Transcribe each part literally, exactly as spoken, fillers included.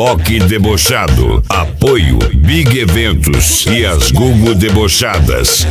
Reboque Debochado. Apoio Big Eventos e as Gugu Debochadas.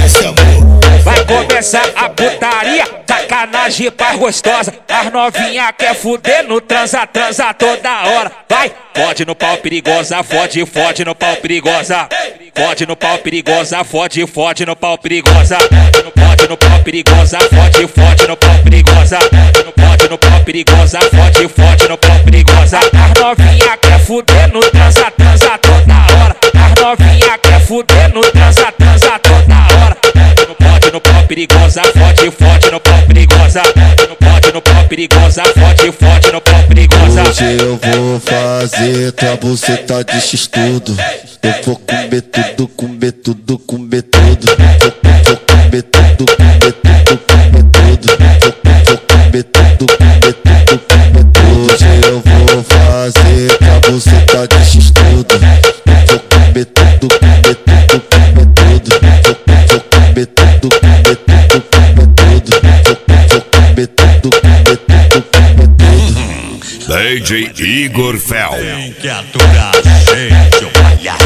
Vai começar a putaria, sacanagem paz gostosa. As novinha quer fuder no transa, transa toda hora. Vai, fode no pau perigosa, fode, fode no pau perigosa. Fode no pau perigosa, fode, fode no pau perigosa. Fode no pau perigosa, fode, fode no pau perigosa. Fode no pau perigosa, fode, fode no pau perigosa. As novinha quer fuder no transa, transa toda hora. As novinha quer fuder no transa, transa toda hora. Fode no pau perigosa, fode, fode no pau perigosa. Fode no pau perigosa, fode, fode no pau perigosa. Hoje eu vou fazer tua buceta de x-tudo. Eu vou comer tudo, comer tudo, comer tudo. Vou comer tudo, comer tudo, comer tudo. Vou comer tudo, comer tudo, comer tudo. Hoje eu vou fazer tua buceta de x-tudo. Eu vou comer tudo, comer tudo, comer tudo. Vou comer tudo, comer tudo, comer tudo. Vou comer tudo, comer tudo, comer tudo. D J Igor Fel. Tem que aturar, gente, ô palhaço.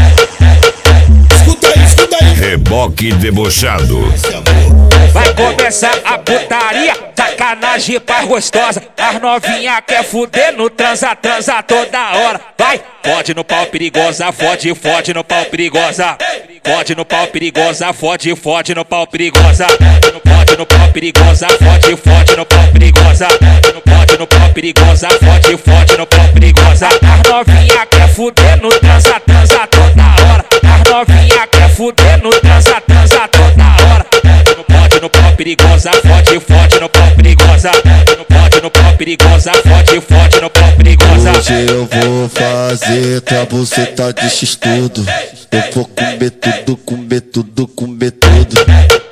Escuta aí, escuta aí. Reboque Debochado. Vai começar a putaria, sacanagem paz gostosa. As novinha quer fuder no transa, transa toda hora. Vai, fode no pau perigosa, fode, fode no pau perigosa. Fode no pau perigosa, fode, fode no pau perigosa. Fode no pau perigosa, fode, fode no pau perigosa. Fode no pau perigosa, fode, fode no pau perigosa. As novinha quer fuder no transa, transa toda hora. As novinha quer fuder no transa, transa toda hora. Fode no pau perigosa, fode, fode no pau perigosa. Fode no pau perigosa, fode, fode no pau perigosa. Hoje eu vou fazer tua buceta de x-tudo. Eu vou comer tudo, comer tudo, comer tudo.